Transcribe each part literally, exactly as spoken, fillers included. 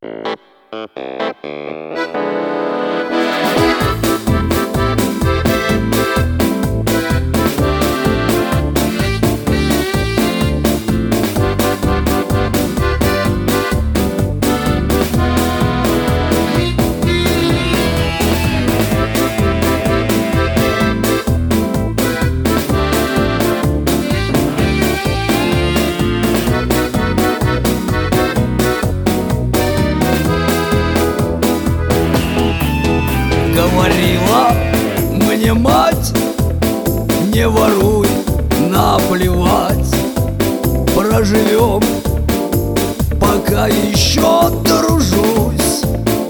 Говорила мне мать: не воруй, наплевать, проживем, пока еще дружусь.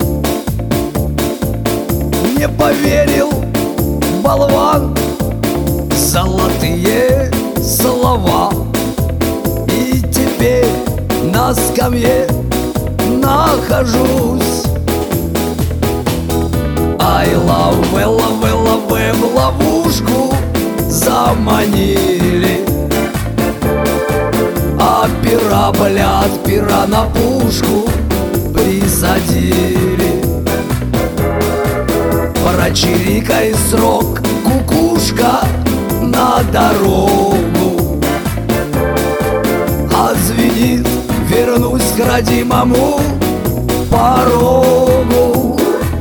Не поверил болван, золотые слова, и теперь на скамье нахожусь. Ай, лаве, лаве, лаве, в ловушку заманили, а пера, блядь, пера на пушку присадили. Прочирикай срок, кукушка, на дорогу, а звенит: вернусь к родимому порогу.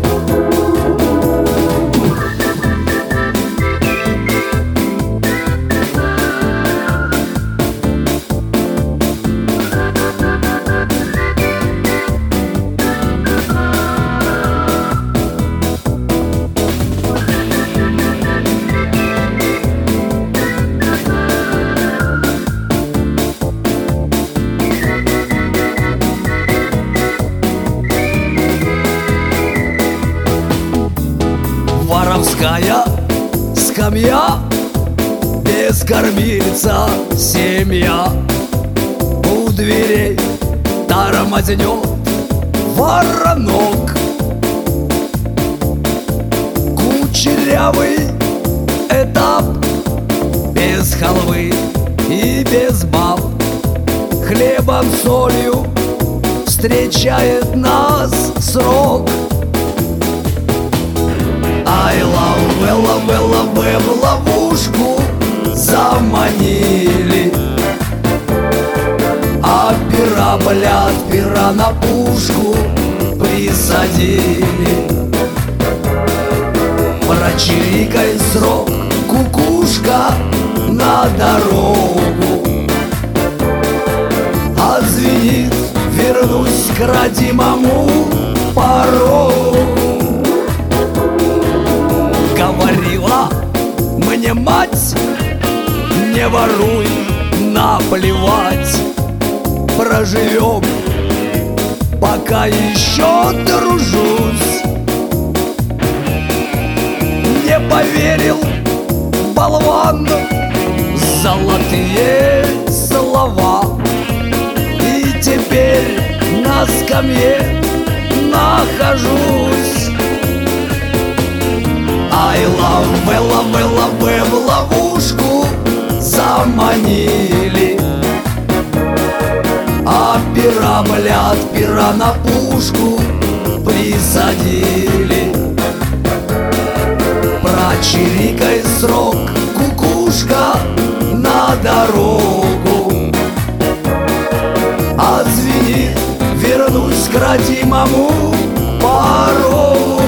Воровская скамья, без кормильца семья, у дверей тормознет воронок. Кучерявый этап, без халвы и без баб, хлебом, солью встречает нас срок. Ай, лаве, лаве, лаве, в ловушку заманили, а пера, блядь, пера на пушку присадили. Прочирикай срок, кукушка, на дорогу, а звенит: вернусь к родимому порогу. Говорила мне мать: не воруй, наплевать, проживем, пока еще дружусь. Не поверил болван, золотые слова, и теперь на скамье нахожусь. Ай, лаве, лаве, лаве, в ловушку заманили, а пера, блядь, пера на пушку присадили. Прочирикай срок, кукушка, на дорогу, а звенит: вернусь к родимому порогу.